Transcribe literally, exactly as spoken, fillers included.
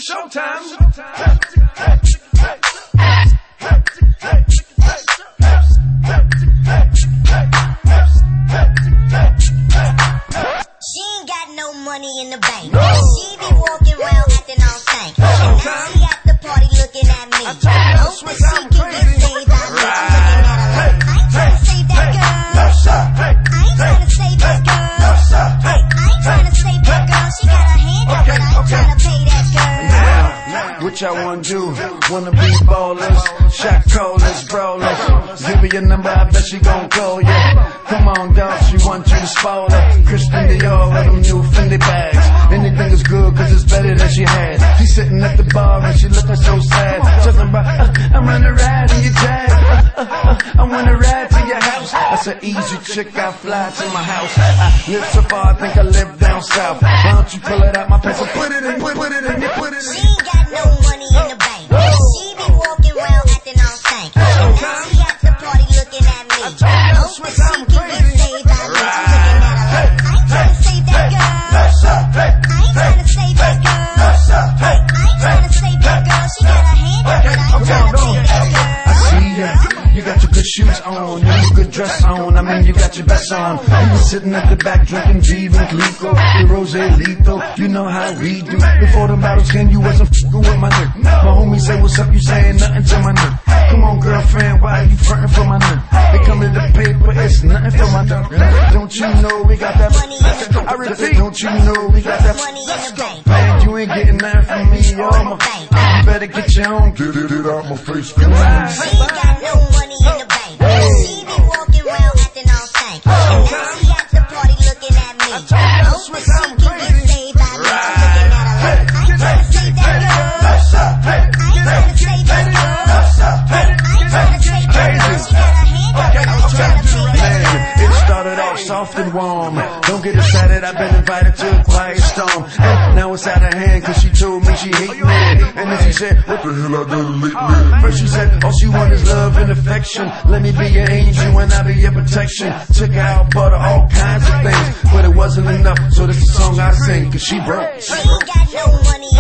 It's showtime. She ain't got no money in the bank. No. She be walking around acting all stank. And now she at the party looking at me. Hope that she can get saved by me. I'm looking at her like, I ain't trying to save that girl. I ain't trying to save that girl. I ain't trying to save that girl. She got her hand up, but I ain't trying to pay that girl. What y'all wanna do? Wanna be ballers, shot callers, brawlers. Give her your number, I bet she gon' call ya. Come on, dog, she want you to spoil her. Christian Dior with them new Fendi bags. Anything is good, cause it's better than she had. She's sitting at the bar and she looking so sad. Talking about, uh, I wanna ride in your jag. Uh, uh, uh, I wanna ride to your house. That's an easy chick, I fly to my house. I live so far, I think I live down south. Why don't you pull it out my pants and put it in, put, put it in, put it in. She ain't got no money in the bank. She be walking around acting all stank. And now she at the party looking at me. Hope that she can get saved by me. I'm looking at her like, I ain't trying to save that girl. I ain't trying to save that girl. I ain't trying to save that girl. She got her hand up, but I ain't trying to pay that girl. I see ya. You got your good shoes on, you got your good dress on. I mean, you got your best on. You was sitting at the back drinking Viva Clico, the Rose Lito. You know how we do. Before the bottles came, you wasn't f***ing with my nigga. My homie say, what's up? You saying nothing to my nigga. Come on, girlfriend, why are you frontin' for my nigga? They come to the paper, it's nothing for my nigga. Don't you know we got that money in the bank? I repeat, don't you know we got that money in the bank? Man, you ain't getting nothing from me, or my bank. You better get your own. Get it out my face, She ain't got no money in the bank. She be walking around acting all stank. And now she at the party looking at me. Hope that she can get saved by me. I'm looking at her like, I ain't trying to save that girl. I ain't trying to save that girl. I ain't trying to save that girl. She got her hand up, but I ain't trying to pay that girl. It started off soft and warm. Don't get excited, I've been invited to a quiet storm. And now it's out of hand, cause she told me she hate me. And then she said, what the hell I done lately? First she said, all she want is love and affection. Let me be your angel and I'll be your protection. Took her out, bought her all kinds of things, but it wasn't enough, so this is the song I sing, cause she broke. She ain't got no money